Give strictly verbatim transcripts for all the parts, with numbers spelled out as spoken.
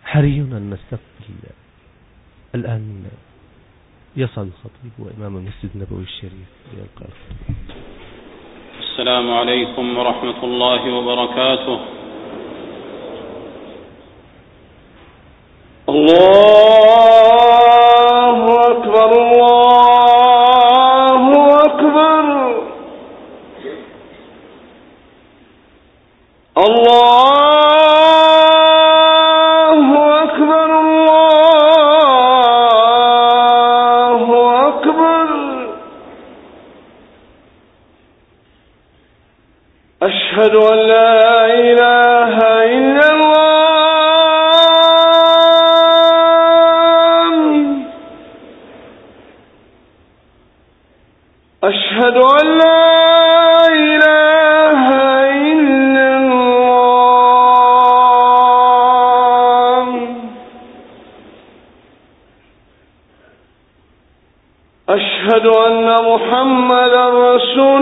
حري أن نستقبل الآن يصل الخطيب وإمام المسجد النبوي الشريف يلقى. السلام عليكم ورحمة الله وبركاته. الله أكبر الله أكبر الله أكبر الله أكبر أشهد أن لا إله إلا الله أشهد أن لا إله إلا الله أشهد أن محمدا رسول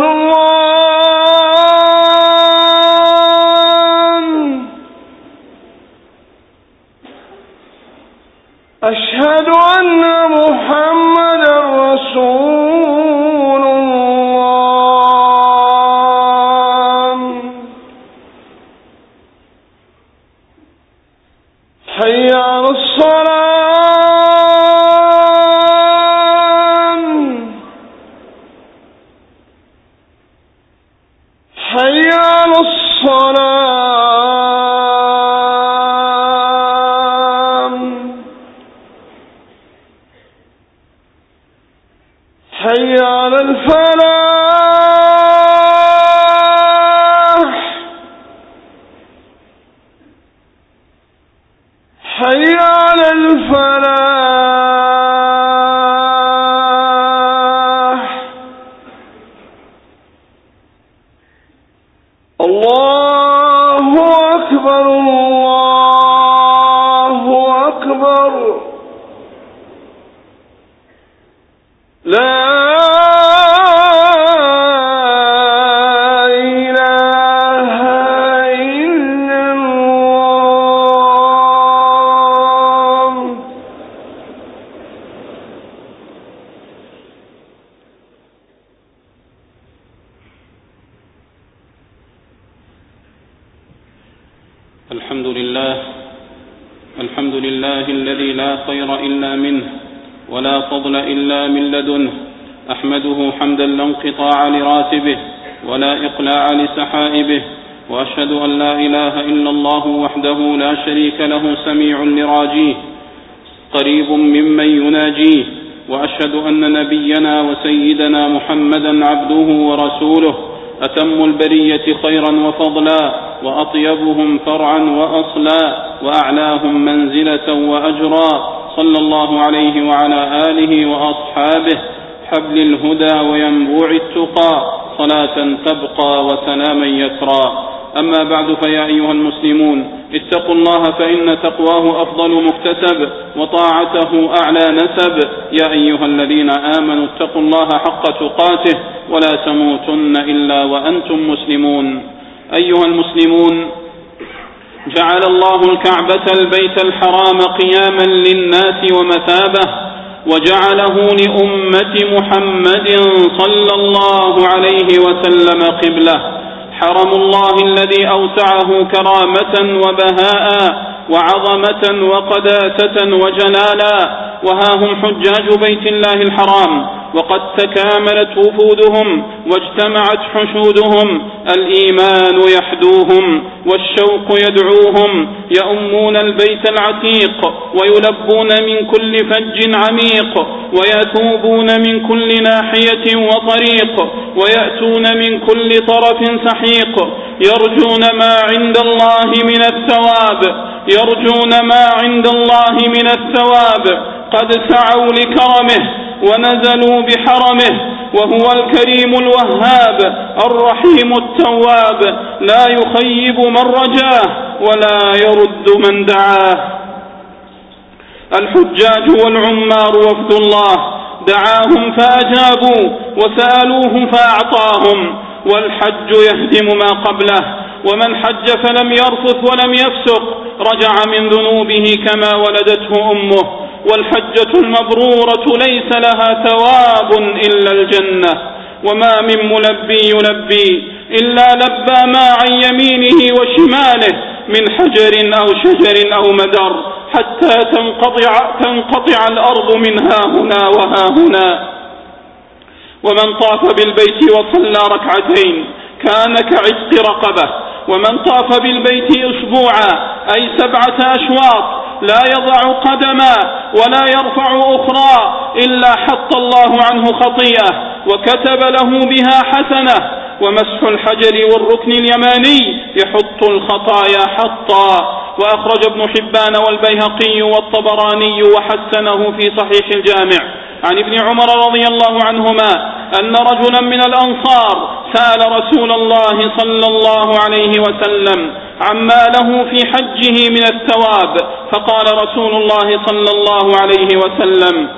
الله أشهد أن محمدا رسول الله حي على الصلاة حي على الصلاة حي على الفلاح حي على الفلاح الله أكبر الله أكبر لا إله إلا الله. الحمد لله الحمد لله الذي لا خير إلا منه ولا فضل إلا من لدنه، أحمده حمدا لا انقطاع لراتبه ولا إقلاع لسحائبه، وأشهد أن لا إله إلا الله وحده لا شريك له سميع لراجيه قريب ممن يناجيه، وأشهد أن نبينا وسيدنا محمدا عبده ورسوله أتم البرية خيرا وفضلا وأطيبهم فرعا وأصلا وأعلاهم منزلة وأجرا، صلى الله عليه وعلى آله وأصحابه حبل الهدى وينبوع التقى، صلاة تبقى وسلاما يسرى. أما بعد، فيا أيها المسلمون اتقوا الله فإن تقواه أفضل مكتسب وطاعته أعلى نسب. يا أيها الذين آمنوا اتقوا الله حق تقاته ولا تموتن إلا وأنتم مسلمون. أيها المسلمون، جعل الله الكعبة البيت الحرام قياما للناس ومثابة، وجعله لأمة محمد صلى الله عليه وسلم قبلة، حرم الله الذي أوسعه كرامة وبهاء وعظمة وقداسة وجلالا، وها هم حجاج بيت الله الحرام وقد تكاملت وفودهم واجتمعت حشودهم، الإيمان يحدوهم والشوق يدعوهم، يؤمون البيت العتيق ويلبون من كل فج عميق، ويتوبون من كل ناحية وطريق، ويأتون من كل طرف سحيق، يرجون ما عند الله من الثواب يرجون ما عند الله من الثواب قد سعوا لكرمه ونزلوا بحرمه، وهو الكريم الوهاب الرحيم التواب، لا يخيب من رجاه ولا يرد من دعاه. الحجاج والعمار وفد الله، دعاهم فأجابوا وسألوه فأعطاهم، والحج يهدم ما قبله، ومن حج فلم يرفث ولم يفسق رجع من ذنوبه كما ولدته أمه. والحجة المبرورة ليس لها ثواب إلا الجنة. وما من ملبي يلبي إلا لبى ما عن يمينه وشماله من حجر أو شجر أو مدر حتى تنقطع, تنقطع الأرض من ها هنا وها هنا. ومن طاف بالبيت وصلى ركعتين كان كعتق رقبة. ومن طاف بالبيت أسبوعا أي سبعة أشواط لا يضع قدما ولا يرفع أخرى إلا حط الله عنه خطيئة وكتب له بها حسنة. ومسح الحجر والركن اليماني يحط الخطايا حطا. وأخرج ابن حبان والبيهقي والطبراني وحسنه في صحيح الجامع عن ابن عمر رضي الله عنهما أن رجلا من الأنصار سأل رسول الله صلى الله عليه وسلم عما له في حجه من الثواب، فقال رسول الله صلى الله عليه وسلم: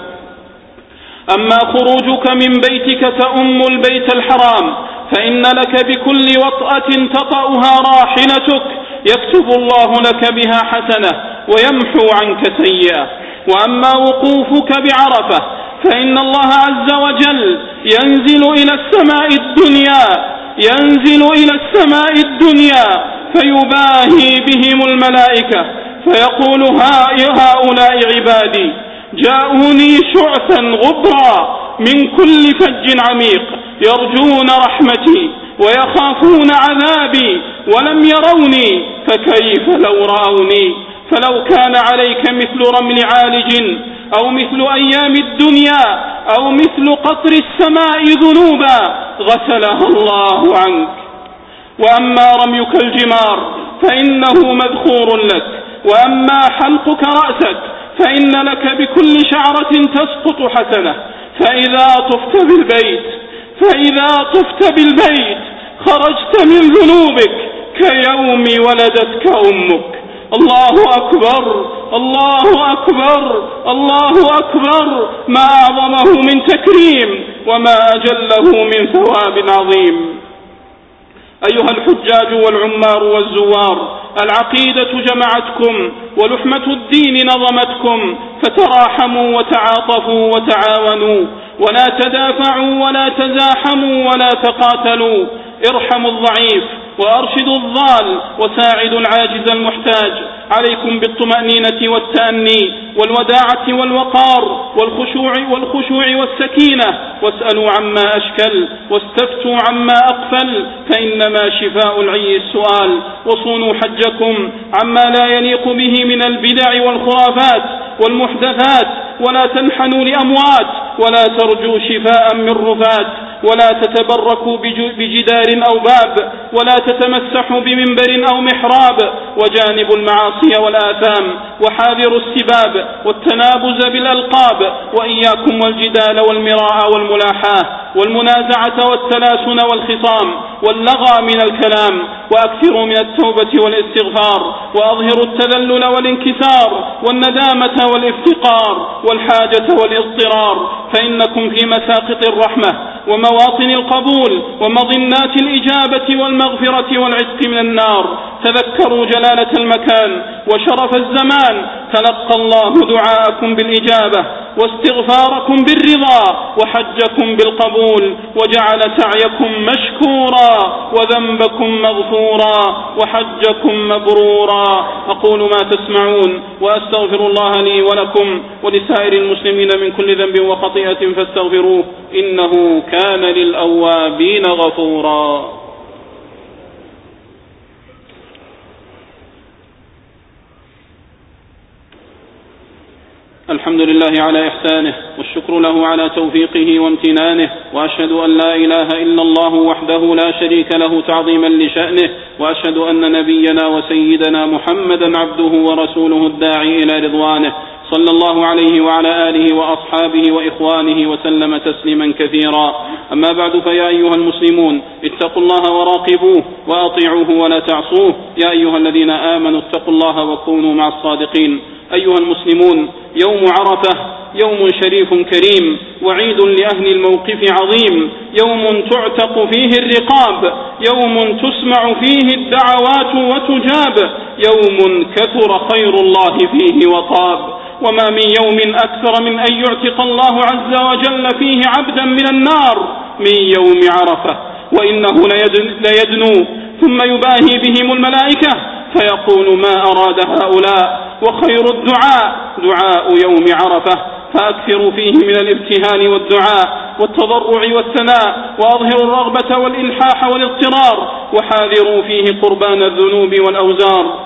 أما خروجك من بيتك تؤم البيت الحرام فإن لك بكل وطأة تطأها راحلتك يكتب الله لك بها حسنة ويمحو عنك سيئة. وأما وقوفك بعرفة فإن الله عز وجل ينزل إلى السماء الدنيا ينزل إلى السماء الدنيا فيباهي بهم الملائكة فيقول: هؤلاء عبادي جاءوني شعثا غبرا من كل فج عميق يرجون رحمتي ويخافون عذابي ولم يروني فكيف لو رأوني. فلو كان عليك مثل رمل عالج أو مثل أيام الدنيا أو مثل قطر السماء ذنوبا غسلها الله عنك. وأما رميك الجمار فإنه مذخور لك. وأما حلقك رأسك فإن لك بكل شعرة تسقط حسنة. فإذا طفت بالبيت فإذا طفت بالبيت خرجت من ذنوبك كيوم ولدتك أمك. الله أكبر الله أكبر الله أكبر. ما أعظمه من تكريم وما أجله من ثواب عظيم. أيها الحجاج والعمار والزوار، العقيدة جمعتكم ولحمة الدين نظمتكم، فتراحموا وتعاطفوا وتعاونوا ولا تدافعوا ولا تزاحموا ولا تقاتلوا. ارحموا الضعيف وأرشدوا الضال وساعدوا العاجز المحتاج. عليكم بالطمأنينة والتأني والوداعة والوقار والخشوع والخشوع والسكينة. واسألوا عما أشكل واستفتوا عما أقفل، فإنما شفاء العي السؤال. وصونوا حجكم عما لا يليق به من البدع والخرافات والمحدثات، ولا تنحنوا لأموات ولا ترجوا شفاء من رفات، ولا تتبركوا بجدار أو باب، ولا تتمسحوا بمنبر أو محراب. وجانبوا المعاصي والآثام، وحاذروا السباب والتنابز بالألقاب. وإياكم والجدال والمراء والملاحاة والمنازعة والتلاسن والخصام واللغى من الكلام. وأكثروا من التوبة والاستغفار، وأظهروا التذلل والانكسار والندامة والافتقار والحاجة والاضطرار، فإنكم في مساقط الرحمة ومواطن القبول ومظنات الإجابة والمغفرة والعتق من النار. تذكروا جلالة المكان وشرف الزمان، تلقى الله دعاءكم بالإجابة واستغفاركم بالرضا وحجكم بالقبول، وجعل سعيكم مشكورا وذنبكم مغفورا وحجكم مبرورا. أقول ما تسمعون وأستغفر الله لي ولكم ولسائر المسلمين من كل ذنب وخطيئة فاستغفروه إنه كان للأوابين غفورا. الحمد لله على إحسانه، والشكر له على توفيقه وامتنانه، وأشهد أن لا إله إلا الله وحده لا شريك له تعظيما لشأنه، وأشهد أن نبينا وسيدنا محمدا عبده ورسوله الداعي إلى رضوانه، صلى الله عليه وعلى آله وأصحابه وإخوانه وسلم تسليما كثيرا. أما بعد، فيا أيها المسلمون اتقوا الله وراقبوه وأطيعوه ولا تعصوه. يا أيها الذين آمنوا اتقوا الله وكونوا مع الصادقين. أيها المسلمون، يوم عرفة يوم شريف كريم، وعيد لأهل الموقف عظيم، يوم تعتق فيه الرقاب، يوم تسمع فيه الدعوات وتجاب، يوم كثر خير الله فيه وطاب، وما من يوم أكثر من أن يعتق الله عز وجل فيه عبدا من النار من يوم عرفة، وإنه ليدنو ثم يباهي بهم الملائكة فيقول ما أراد هؤلاء، وخير الدعاء دعاء يوم عرفة، فأكثروا فيه من الابتهال والدعاء والتضرع والثناء، وأظهروا الرغبة والإلحاح والاضطرار، وحاذروا فيه قربان الذنوب والأوزار.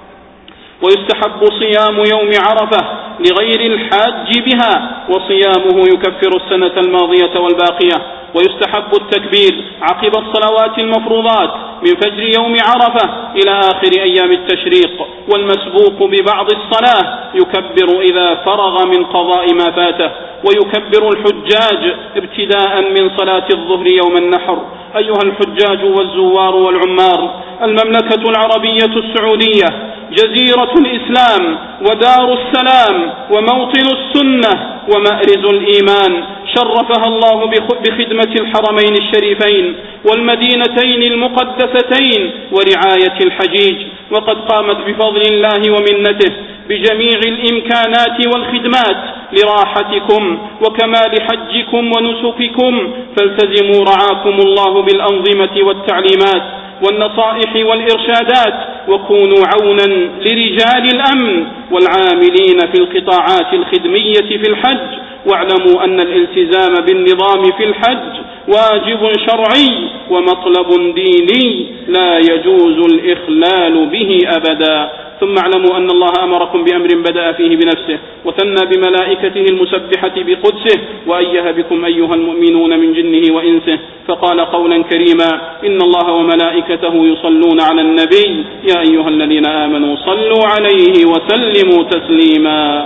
ويستحب صيام يوم عرفة لغير الحاج بها، وصيامه يكفر السنة الماضية والباقية. ويستحب التكبير عقب الصلوات المفروضات من فجر يوم عرفة إلى آخر أيام التشريق، والمسبوق ببعض الصلاة يكبر إذا فرغ من قضاء ما فاته. ويكبر الحجاج ابتداء من صلاة الظهر يوم النحر. أيها الحجاج والزوار والعمار، المملكة العربية السعودية جزيرة الإسلام ودار السلام وموطن السنة ومأرز الإيمان، شرفها الله بخدمة الحرمين الشريفين والمدينتين المقدستين ورعاية الحجيج، وقد قامت بفضل الله ومنته بجميع الإمكانات والخدمات لراحتكم وكمال حجكم ونسككم، فالتزموا رعاكم الله بالأنظمة والتعليمات والنصائح والإرشادات، وكونوا عونا لرجال الأمن والعاملين في القطاعات الخدمية في الحج، واعلموا أن الالتزام بالنظام في الحج واجب شرعي ومطلب ديني لا يجوز الإخلال به أبدا. ثم اعلموا أن الله أمركم بأمر بدأ فيه بنفسه وثنى بملائكته المسبحة بقدسه، وأيه بكم أيها المؤمنون من جنه وإنسه، فقال قولا كريما: إن الله وملائكته يصلون على النبي يا أيها الذين آمنوا صلوا عليه وسلموا تسليما.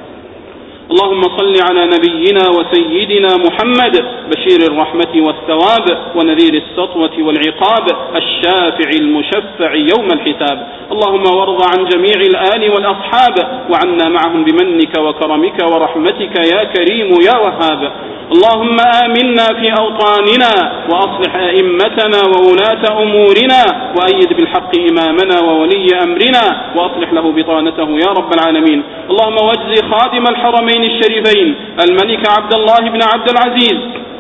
اللهم صل على نبينا وسيدنا محمد بشير الرحمة والثواب ونذير السطوة والعقاب الشافع المشفع يوم الحساب. اللهم وارض عن جميع الآل والأصحاب وعنا معهم بمنك وكرمك ورحمتك يا كريم يا وهاب. اللهم آمنا في أوطاننا وأصلح أئمتنا وولاة أمورنا وأيد بالحق إمامنا وولي أمرنا وأصلح له بطانته يا رب العالمين. اللهم واجزي خادم الحرمين الشريفين الملك عبد الله بن عبد العزيز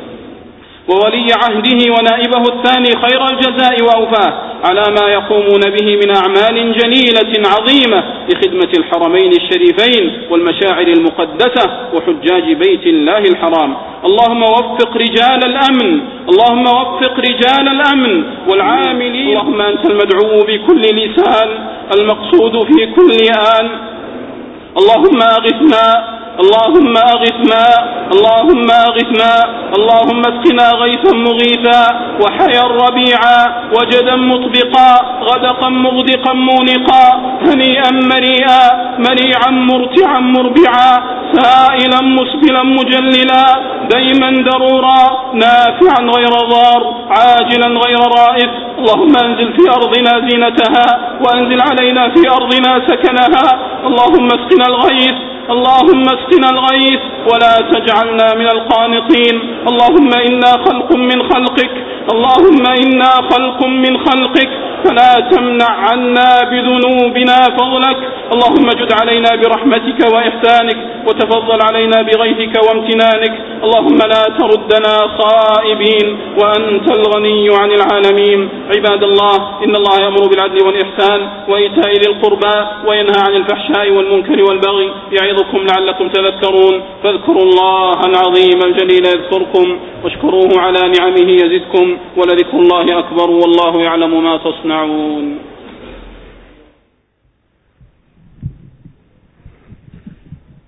وولي عهده ونائبه الثاني خير الجزاء وأوفاه على ما يقومون به من أعمال جليلة عظيمة لخدمة الحرمين الشريفين والمشاعر المقدسة وحجاج بيت الله الحرام. اللهم وفق رجال الأمن، اللهم وفق رجال الأمن والعاملين. اللهم أنت المدعو بكل لسان المقصود في كل آن. اللهم أغثنا اللهم أغثنا اللهم أغثنا اللهم اسقنا غيثا مغيثا وحيا ربيعا وجدا مطبقا غدقا مغدقا مونقا هنيئا مريئا مريعا مرتعا مربعا سائلا مسبلا مجللا ديما درورا نافعا غير ضار عاجلا غير رائف. اللهم انزل في أرضنا زينتها وانزل علينا في أرضنا سكنها. اللهم اسقنا الغيث اللهم اسقنا الغيث ولا تجعلنا من القانطين. اللهم إنا خلق من خلقك اللهم إنا خلق من خلقك فلا تمنع عنا بذنوبنا فضلك. اللهم جد علينا برحمتك وإحسانك وتفضل علينا بغيثك وامتنانك. اللهم لا تردنا خائبين وأنت الغني عن العالمين. عباد الله، إن الله يأمر بالعدل والإحسان وإيتاء ذي القربى وينهى عن الفحشاء والمنكر والبغي يعظكم لعلكم تذكرون. فاذكروا الله العظيم الجليل يذكركم واشكروه على نعمه يزدكم ولذكر الله أكبر والله يعلم ما تصنعون.